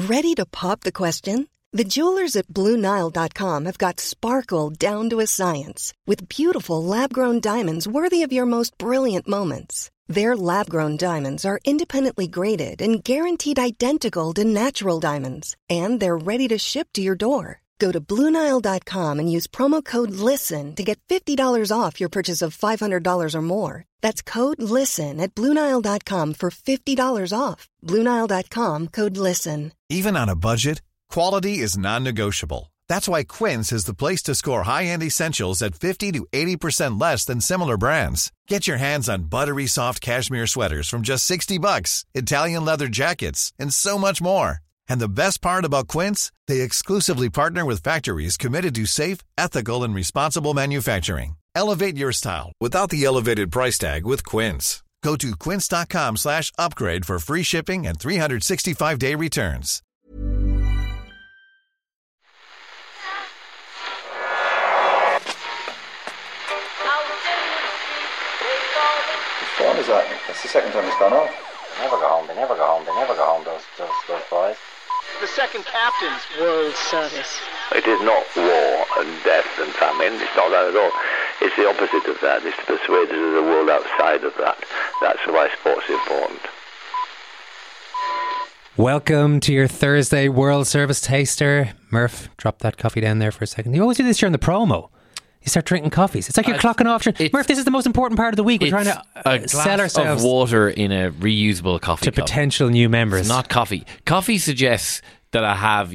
Ready to pop the question? The jewelers at BlueNile.com have got sparkle down to a science with beautiful lab-grown diamonds worthy of your most brilliant moments. Their lab-grown diamonds are independently graded and guaranteed identical to natural diamonds, and they're ready to ship to your door. Go to BlueNile.com and use promo code LISTEN to get $50 off your purchase of $500 or more. That's code LISTEN at BlueNile.com for $50 off. BlueNile.com, code LISTEN. Even on a budget, quality is non-negotiable. That's why Quince is the place to score high-end essentials at 50 to 80% less than similar brands. Get your hands on buttery soft cashmere sweaters from just $60, Italian leather jackets, and so much more. And the best part about Quince, they exclusively partner with factories committed to safe, ethical, and responsible manufacturing. Elevate your style without the elevated price tag with Quince. Go to quince.com/upgrade for free shipping and 365-day returns. What time is that? That's the second time it's gone off. They never go home, those boys. The second captain's World Service. It is not war and death and famine. It's not that at all. It's the opposite of that. It's to persuade us of the world outside of that. That's why sport's important. Welcome to your Thursday World Service taster. Murph, drop that coffee down there for a second. You always do this during the promo. You start drinking coffees. It's like you're clocking off. Murph, this is the most important part of the week. We're trying to sell ourselves of water in a reusable coffee to cup. Potential new members. It's not coffee. Coffee suggests that I have,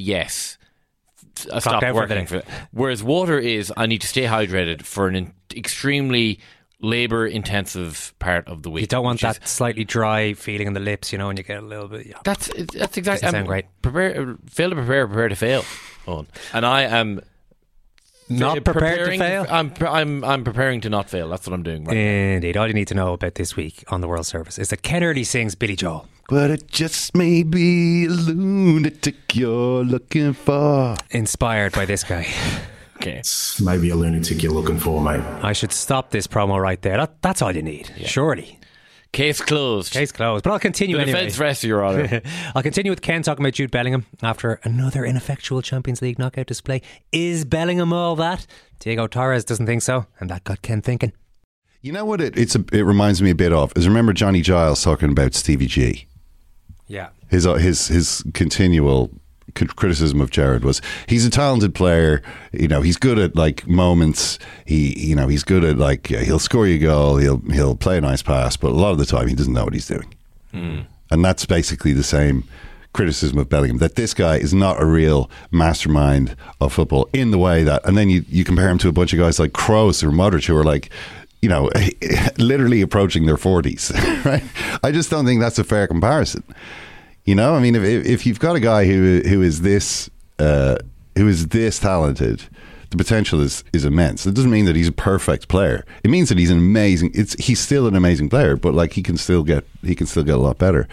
I stopped working for it. Whereas water is, I need to stay hydrated for an extremely labour-intensive part of the week. You don't want that slightly dry feeling in the lips, and you get a little bit... Yeah. That's exactly... Doesn't sound great. Fail to prepare to fail. And I am... Not prepared to fail? I'm preparing to not fail. That's what I'm doing right now. Indeed. All you need to know about this week on the World Service is that Ken Early sings Billy Joel. But it just may be a lunatic you're looking for. Inspired by this guy. Okay. It's maybe a lunatic you're looking for, mate. I should stop this promo right there. That's all you need, surely. Case closed. But I'll continue the anyway. Defence rest, Your Honour. I'll continue with Ken talking about Jude Bellingham after another ineffectual Champions League knockout display. Is Bellingham all that? Diego Torres doesn't think so, and that got Ken thinking. You know what it reminds me a bit of? Is remember Johnny Giles talking about Stevie G? Yeah. His continual criticism of Gerrard was he's a talented player, he's good at like moments, he's good at he'll score you a goal, he'll play a nice pass, but a lot of the time he doesn't know what he's doing. And that's basically the same criticism of Bellingham, that this guy is not a real mastermind of football in the way that, and then you compare him to a bunch of guys like Kroos or Modric who are like, literally approaching their 40s, right? I just don't think that's a fair comparison. I mean, if you've got a guy who is this talented, the potential is immense. It doesn't mean that he's a perfect player. It means that he's he's still an amazing player, but he can still get a lot better.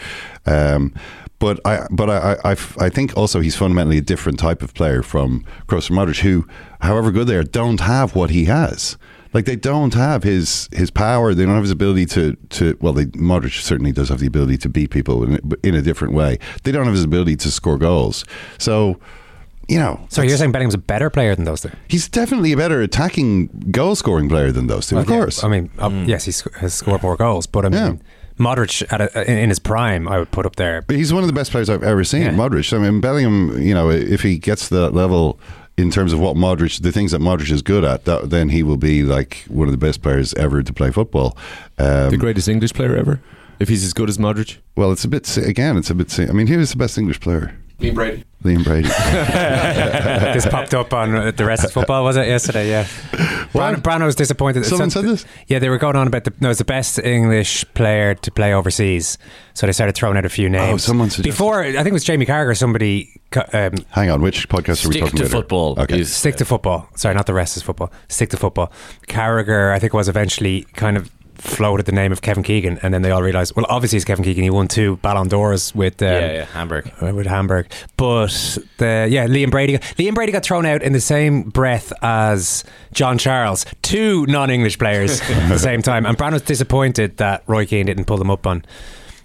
But I think also he's fundamentally a different type of player from Kroos and Modric, who, however good they are, don't have what he has. They don't have his power. They don't have his ability to Modric certainly does have the ability to beat people in a different way. They don't have his ability to score goals. So, So you're saying Bellingham's a better player than those two? He's definitely a better attacking goal-scoring player than those two, of course. I mean, yes, he has scored more goals, but I mean... Modric in his prime, I would put up there. But he's one of the best players I've ever seen, Modric. I mean, Bellingham, if he gets to that level in terms of the things that Modric is good at, then he will be like one of the best players ever to play football. The greatest English player ever, if he's as good as Modric. Well, it's a bit. I mean, he was the best English player. Liam Brady. This popped up on the rest of football, was it, yesterday? Yeah. Brano was disappointed. Someone said this? Yeah, they were going on about the best English player to play overseas. So they started throwing out a few names. Oh, someone suggested. Before, I think it was Jamie Carragher, somebody... Hang on, which podcast are we talking about? Football. Okay. Stick to football. Sorry, not the rest is football. Stick to football. Carragher, I think, was eventually kind of floated the name of Kevin Keegan, and then they all realised, well, obviously it's Kevin Keegan. He won 2 Ballon d'Ors with Hamburg. With Hamburg, but Liam Brady got thrown out in the same breath as John Charles, 2 non-English players at the same time, and Brandon's disappointed that Roy Keane didn't pull them up on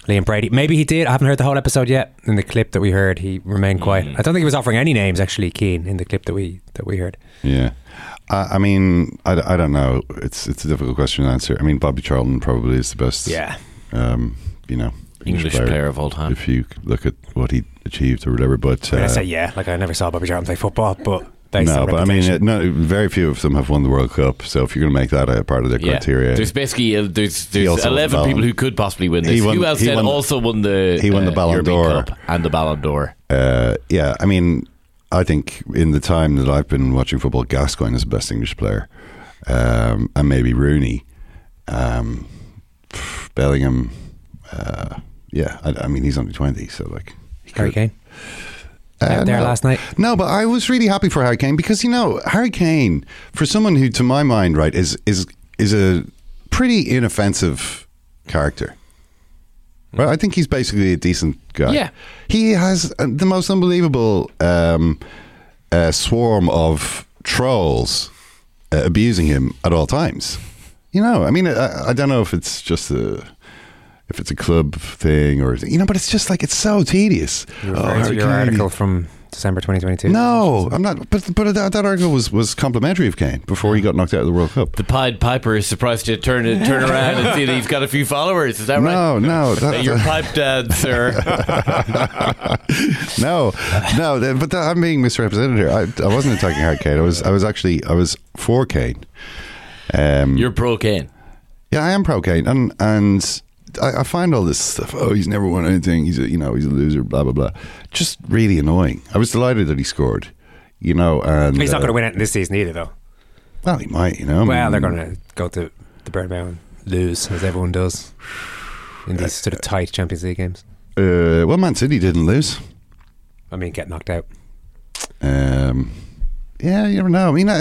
Liam Brady. Maybe he did. I haven't heard the whole episode yet. In the clip that we heard, he remained quiet. I don't think he was offering any names, actually, Keane, in the clip that we heard. Yeah. I mean, I don't know. It's a difficult question to answer. I mean, Bobby Charlton probably is the best. Yeah. English player of all time. If you look at what he achieved or whatever, but I say like I never saw Bobby Charlton play football, but no, but I mean, very few of them have won the World Cup. So if you're going to make that a part of their criteria, there's basically there's 11 people who could possibly win this. Who else also won the Ballon d'Or Cup and the Ballon d'Or? Yeah, I mean, I think in the time that I've been watching football, Gascoigne is the best English player, and maybe Rooney, Bellingham. I mean, he's only 20, so like Harry Kane. There last night. No, but I was really happy for Harry Kane because Harry Kane, for someone who, to my mind, right, is a pretty inoffensive character. Right, I think he's basically a decent guy. Yeah, he has the most unbelievable swarm of trolls abusing him at all times. I mean, I don't know if it's just if it's a club thing or but it's just like it's so tedious. You're referring to your article from December 2022. No, I'm not. But that article was complimentary of Kane before he got knocked out of the World Cup. The Pied Piper is surprised to turn around and see that he's got a few followers. Is that right? No, you're piped dad, sir. No, but I'm being misrepresented here. I wasn't attacking Harry Kane. I was for Kane. You're pro Kane. Yeah, I am pro Kane, and I find all this stuff. Oh, he's never won anything. He's a loser. Blah blah blah. Just really annoying. I was delighted that he scored. And he's not going to win it this season either, though. Well, he might. Well, they're going to go to the Bernabeu and lose, as everyone does in these sort of tight Champions League games. Well, Man City didn't lose. I mean, get knocked out. Yeah, you never know. I mean,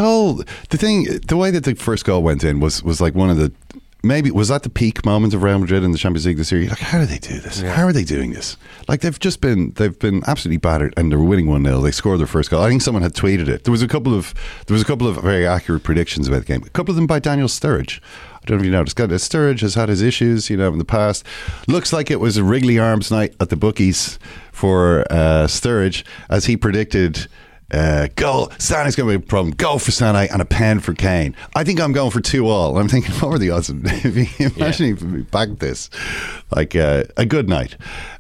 the way that the first goal went in was like one of the. Maybe was that the peak moment of Real Madrid in the Champions League this year? You're like, how do they do this? Yeah. How are they doing this? Like they've been absolutely battered, and they were winning 1-0. They scored their first goal. I think someone had tweeted it. There was a couple of very accurate predictions about the game. A couple of them by Daniel Sturridge. I don't know if you noticed. Sturridge has had his issues, in the past. Looks like it was a Wrigley Arms night at the bookies for Sturridge, as he predicted. Goal. Sané's going to be a problem. Goal for Sané and a pen for Kane. I think I'm going for 2-2. I'm thinking, what were the odds? Imagine if we backed this. Like a good night.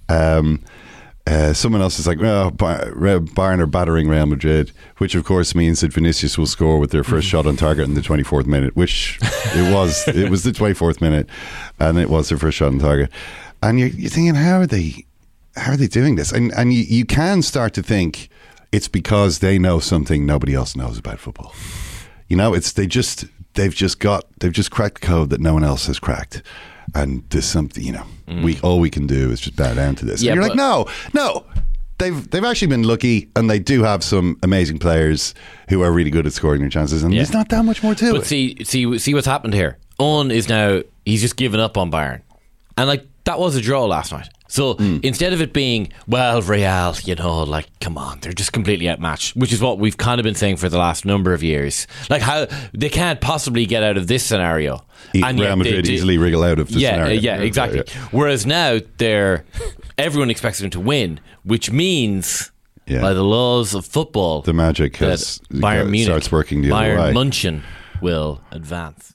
Someone else is like, Bayern are battering Real Madrid, which of course means that Vinicius will score with their first shot on target in the 24th minute, which it was. It was the 24th minute, and it was their first shot on target. And you're thinking, how are they doing this? And you can start to think. It's because they know something nobody else knows about football. They've just cracked the code that no one else has cracked, and there's something. All we can do is just bow down to this. Yeah, and you're like, no. They've actually been lucky, and they do have some amazing players who are really good at scoring their chances, and there's not that much more to it. But see what's happened here. Owen is now he's just given up on Bayern, and that was a draw last night. So instead of it being, well, Real, come on, they're just completely outmatched, which is what we've kind of been saying for the last number of years. Like how they can't possibly get out of this scenario. And Real Madrid easily wriggle out of the scenario. Yeah, exactly. Yeah. Whereas now everyone expects them to win, which means by the laws of football, the magic Bayern Munich starts working the other way. Bayern München will advance.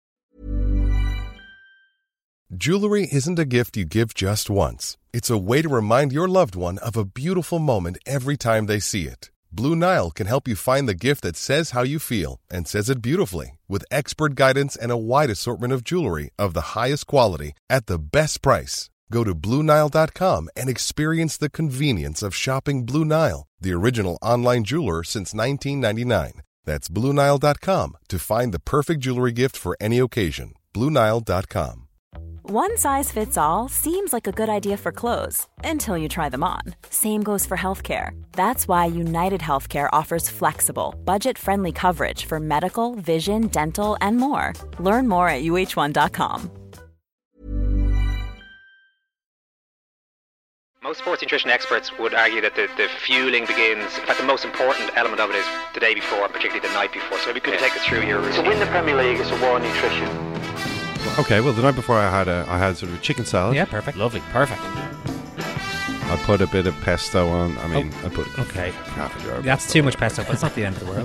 Jewelry isn't a gift you give just once. It's a way to remind your loved one of a beautiful moment every time they see it. Blue Nile can help you find the gift that says how you feel and says it beautifully, with expert guidance and a wide assortment of jewelry of the highest quality at the best price. Go to BlueNile.com and experience the convenience of shopping Blue Nile, the original online jeweler since 1999. That's BlueNile.com to find the perfect jewelry gift for any occasion. BlueNile.com. One size fits all seems like a good idea for clothes until you try them on. Same goes for healthcare. That's why United Healthcare offers flexible, budget-friendly coverage for medical, vision, dental, and more. Learn more at uh1.com. Most sports nutrition experts would argue that the fueling begins, in fact the most important element of it is the day before and particularly the night before. So if you could take us through your routine. To win the Premier League, it's a war on nutrition. Okay, well, the night before I had sort of a chicken salad. Yeah, perfect. Lovely, perfect. I put a bit of pesto on. I mean, I put okay. half a jar of That's pesto too much pesto, but it's not the end of the world.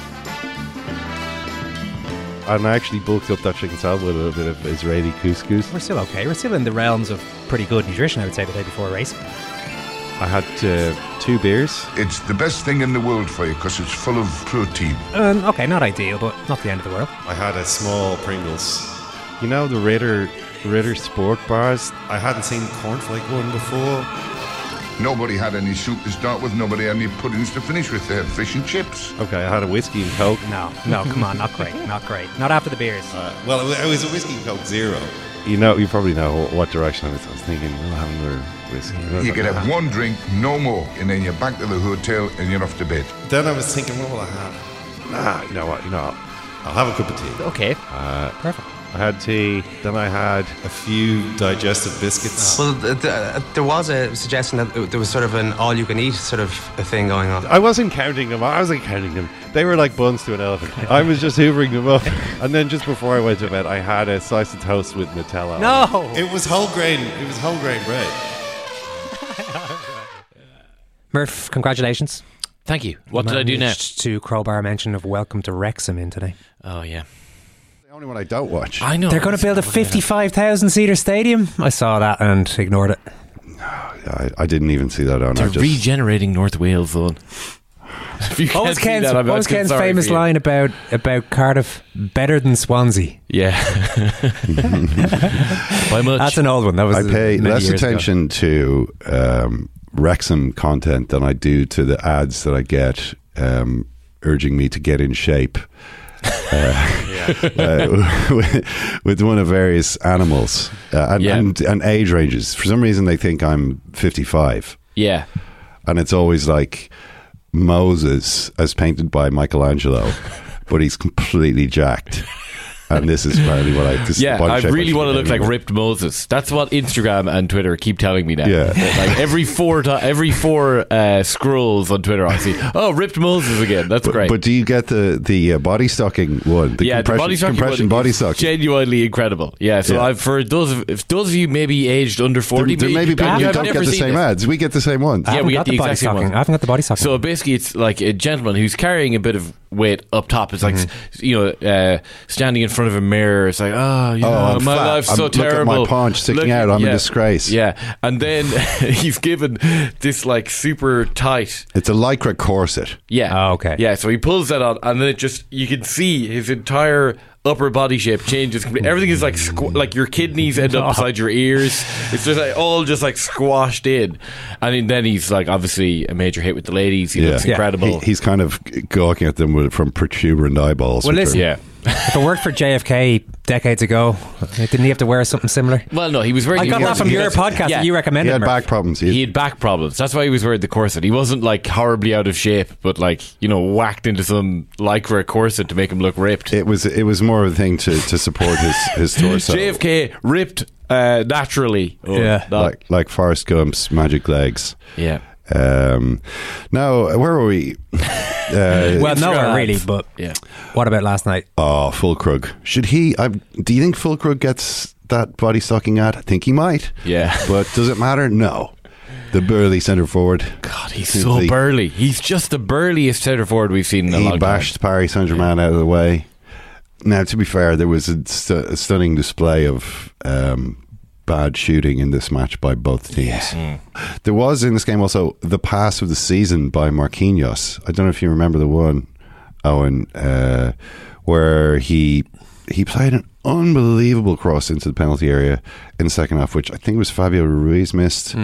And I actually bulked up that chicken salad with a bit of Israeli couscous. We're still okay. We're still in the realms of pretty good nutrition, I would say, the day before a race. I had 2 beers. It's the best thing in the world for you because it's full of protein. Okay, not ideal, but not the end of the world. I had a small Pringles. You know, the Ritter Sport bars? I hadn't seen cornflake one before. Nobody had any soup to start with, nobody had any puddings to finish with. They had fish and chips. Okay, I had a whiskey and Coke. No, come on, not great. Not after the beers. Well, it was a whiskey and Coke Zero. You probably know what direction I was thinking. We'll have another whiskey. You can have one drink, no more, and then you're back to the hotel and you're off to bed. Then I was thinking, what will I have? You know what? I'll have a cup of tea. Okay. Perfect. I had tea, then I had a few digestive biscuits. Well, there was a suggestion that there was sort of an all-you-can-eat sort of a thing going on. I wasn't counting them. They were like buns to an elephant. I was just hoovering them up. And then just before I went to bed, I had a slice of toast with Nutella. No! It was whole grain. It was whole grain bread. Murph, congratulations. Thank you. What did I do next? To crowbar mention of Welcome to Wrexham in today. Oh, yeah. The only one I don't watch. I know. They're going to build a 55,000 seater stadium. I saw that and ignored it. I didn't even see that on. They're regenerating North Wales, though. What was Ken's famous line about Cardiff? Better than Swansea. Yeah. By much. That's an old one. I pay less attention to Wrexham content than I do to the ads that I get urging me to get in shape. With one of various animals and age ranges. For some reason they think I'm 55. Yeah. And it's always like Moses as painted by Michelangelo, but he's completely jacked. And this is apparently what I really want to look like ripped Moses. That's what Instagram and Twitter keep telling me now. Yeah. Like every four scrolls on Twitter, I see, ripped Moses again. That's great. But do you get the body stocking one? The compression body stocking. Genuinely incredible. Yeah. So for those of you maybe aged under 40, there may be people who don't get the same ads. We get the same ones. Yeah, we get the exact same ones. I haven't got the body stocking. So basically, it's like a gentleman who's carrying a bit of weight up top. It's like standing in front of a mirror. It's like, my life's so terrible. Look at my paunch sticking out. I'm a disgrace. Yeah, and then he's given this like super tight. It's a lycra corset. Yeah. Oh, okay. Yeah, so he pulls that on, and then you can see his entire upper body shape changes. Everything is like like your kidneys end up beside your ears. It's just like all just like squashed in. And then he's like obviously a major hit with the ladies. He looks incredible. He's kind of gawking at them from protuberant eyeballs. Well, listen, if it worked for JFK decades ago, didn't he have to wear something similar? Well, no, he was wearing. I got that from your podcast that you recommended. He had back problems. He had back problems. That's why he was wearing the corset. He wasn't like horribly out of shape, but like whacked into some lycra corset to make him look ripped. It was more of a thing to support his torso. JFK ripped naturally. Like Forrest Gump's magic legs. Yeah. Now, where were we? Well, nowhere really, but what about last night? Oh, Fulkrug. Should he? Do you think Fulkrug gets that body stocking ad? I think he might. Yeah. But does it matter? No. The burly centre forward. God, he's so burly. He's just the burliest centre forward we've seen in a long time. He bashed Paris Saint-Germain out of the way. Now, to be fair, there was a stunning display of bad shooting in this match by both teams. There was in this game also the pass of the season by Marquinhos. I don't know if you remember the one, Owen, where he played an unbelievable cross into the penalty area in the second half, which I think was Fabio Ruiz missed.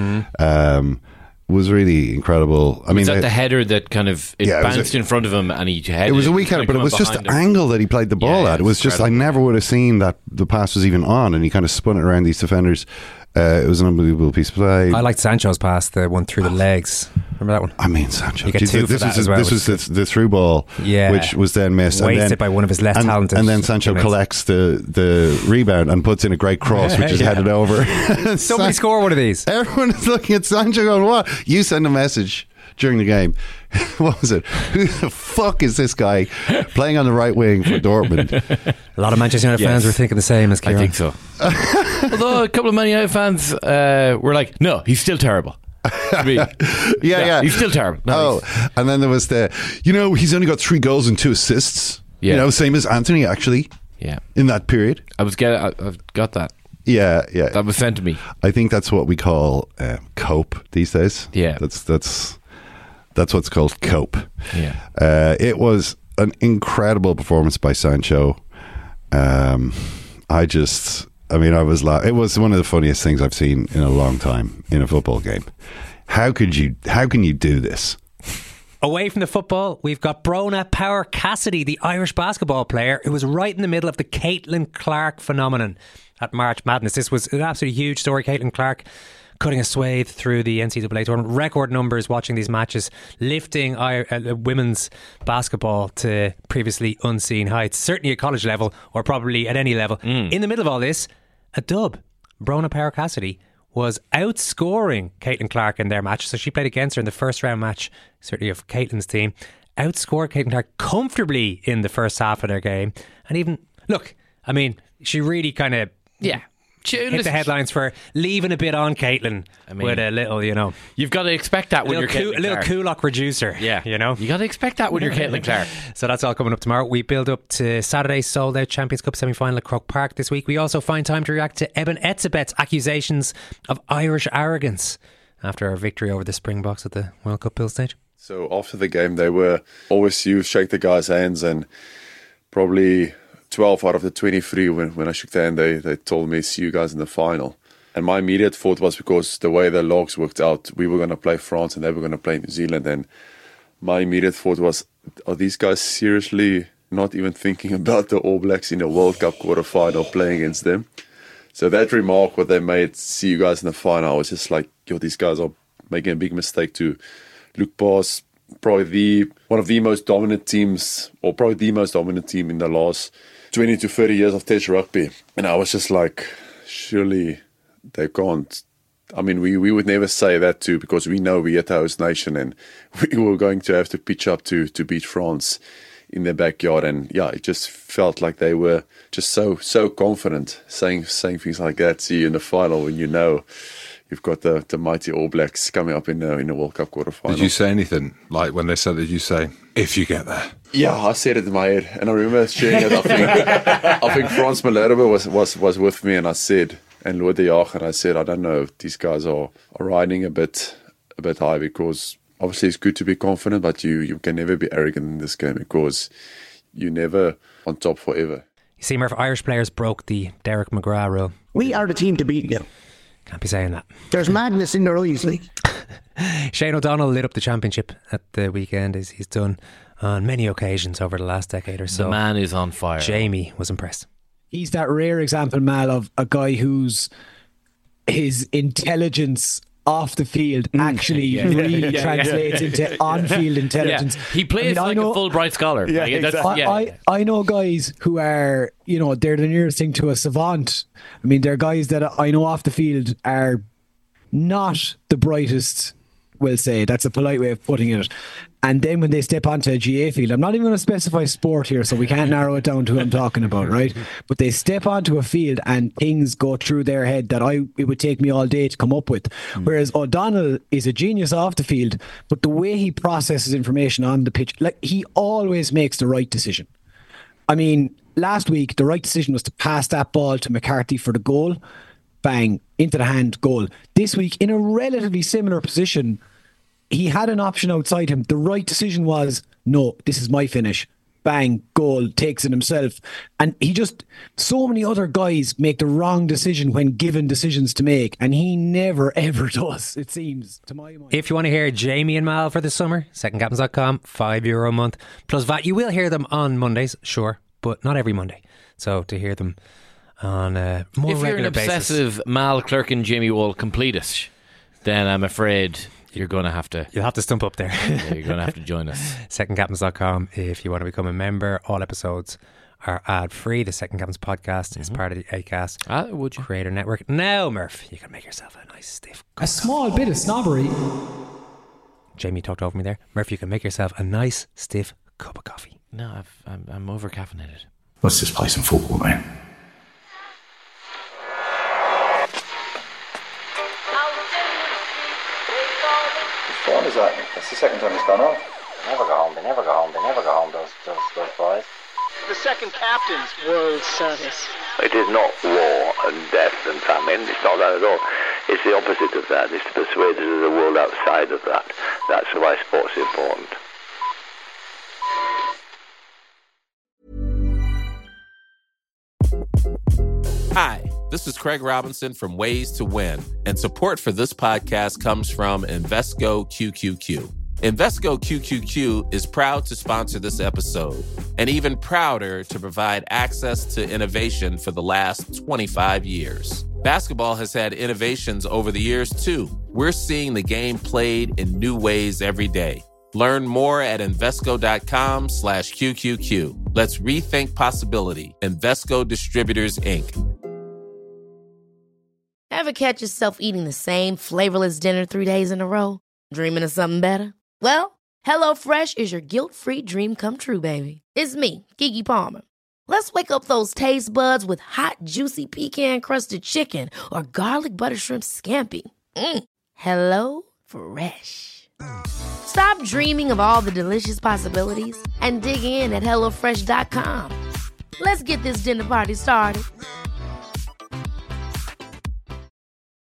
Was really incredible. I mean, that the header that kind of bounced in front of him and he headed. It was a weak header, but it was just the angle that he played the ball at. It was just, I never would have seen that the pass was even on, and he kind of spun it around these defenders. It was an unbelievable piece of play. I liked Sancho's pass, the one through the legs. Remember that one? I mean, Sancho. You get two for that as well. This was the through ball, which was then missed. Wasted by one of his less talented. And then Sancho collects the rebound and puts in a great cross, which is headed over. Somebody score one of these. Everyone is looking at Sancho going, what? You send a message during the game. What was it? Who the fuck is this guy playing on the right wing for Dortmund? A lot of Manchester United fans were thinking the same as Kieran. I think so. Although a couple of Man United fans were like, no, he's still terrible. Yeah. He's still terrible. No, and then there was he's only got 3 goals and 2 assists. Yeah. Same as Anthony, actually. Yeah. In that period. I've got that. Yeah. That was sent to me. I think that's what we call cope these days. Yeah. That's what's called cope. Yeah. It was an incredible performance by Sancho. I was it was one of the funniest things I've seen in a long time in a football game. How can you do this? Away from the football, we've got Brona Power Cassidy, the Irish basketball player who was right in the middle of the Caitlin Clark phenomenon at March Madness. This was an absolutely huge story. Caitlin Clark cutting a swathe through the NCAA tournament. Record numbers watching these matches, lifting women's basketball to previously unseen heights, certainly at college level or probably at any level. In the middle of all this, a dub. Brona Power Cassidy was outscoring Caitlin Clark in their match. So she played against her in the first round match, certainly of Caitlin's team. Outscored Caitlin Clark comfortably in the first half of their game. And even, she really kind of hit the headlines for leaving a bit on Caitlin with a little, You've got to expect that when you're Caitlin Clark. A little Kulak reducer. Yeah. You got to expect that when you're Caitlin Clark. So that's all coming up tomorrow. We build up to Saturday's sold out Champions Cup semi-final at Croke Park this week. We also find time to react to Eben Etzebeth's accusations of Irish arrogance after our victory over the Springboks at the World Cup build stage. So after the game, they were always shake the guys' hands, and probably 12 out of the 23 when I shook their hand, they told me, see you guys in the final. And my immediate thought was, because the way the logs worked out, we were going to play France and they were going to play New Zealand. And my immediate thought was, are these guys seriously not even thinking about the All Blacks in a World Cup quarterfinal playing against them? So that remark, what they made, see you guys in the final, I was just like, these guys are making a big mistake to look past probably one of the most dominant teams, or probably the most dominant team in the last 20 to 30 years of Test rugby. And I was just like, surely they can't. We would never say that too, because we know we're the host nation and we were going to have to pitch up to beat France in their backyard. And it just felt like they were just so confident saying things like that. See you in the final when you've got the mighty All Blacks coming up in the World Cup quarterfinal. Did you say anything? Like when they said, did you say, if you get there? Yeah, I said it in my head, and I remember sharing it. I think Frans Malherbe was with me, and I said, and Lode Jager, and I said, I don't know if these guys are riding a bit high, because obviously it's good to be confident, but you can never be arrogant in this game, because you're never on top forever. You see, Murph, Irish players broke the Derek McGrath rule. We are the team to beat you. Can't be saying that. There's madness in their eyes. Shane O'Donnell lit up the championship at the weekend, as he's done on many occasions over the last decade or so. The man is on fire. Jamie was impressed. He's that rare example, Mal, of a guy whose his intelligence off the field actually really translates into on-field intelligence. Yeah. He plays like a Fulbright scholar. Yeah, exactly. I know guys who are, they're the nearest thing to a savant. They're guys that I know off the field are not the brightest, we'll say. That's a polite way of putting it. And then when they step onto a GA field, I'm not even going to specify sport here, so we can't narrow it down to who I'm talking about, right? But they step onto a field and things go through their head that it would take me all day to come up with. Whereas O'Donnell is a genius off the field, but the way he processes information on the pitch, he always makes the right decision. Last week, the right decision was to pass that ball to McCarthy for the goal. Bang, into the hand, goal. This week, in a relatively similar position, he had an option outside him. The right decision was, no, this is my finish. Bang, goal, takes it himself. And so many other guys make the wrong decision when given decisions to make, and he never, ever does, it seems, to my mind. If you want to hear Jamie and Mal for the summer, secondcaptains.com, €5 a month, plus VAT. You will hear them on Mondays, sure, but not every Monday. So to hear them on a more regular basis. If you're an obsessive Mal Clerkin Jamie Wall completist, then I'm afraid you'll have to stump up there. Yeah, you're going to have to join us. Secondcaptains.com if you want to become a member. All episodes are ad free. The Second Captains podcast is part of the Acast Creator Network. Now, Murph, you can make yourself a nice stiff cup. A small bit of snobbery. Jamie talked over me there. Murph, you can make yourself a nice, stiff cup of coffee. No, I'm over-caffeinated. Let's just play some football, man. Whose phone is that? That's the second time it's gone off. They never go home, they never go home, they never go home, those boys. The second captain's World Service. It is not war and death and famine. It's not that at all. It's the opposite of that. It's to persuade us of the world outside of that. That's why sport's important. Hi, this is Craig Robinson from Ways to Win, and support for this podcast comes from Invesco QQQ. Invesco QQQ is proud to sponsor this episode, and even prouder to provide access to innovation for the last 25 years. Basketball has had innovations over the years, too. We're seeing the game played in new ways every day. Learn more at Invesco.com/QQQ. Let's rethink possibility. Invesco Distributors, Inc. Ever catch yourself eating the same flavorless dinner 3 days in a row? Dreaming of something better? Well, HelloFresh is your guilt-free dream come true, baby. It's me, Keke Palmer. Let's wake up those taste buds with hot, juicy pecan-crusted chicken or garlic butter shrimp scampi. Hello Fresh. Stop dreaming of all the delicious possibilities and dig in at HelloFresh.com. Let's get this dinner party started.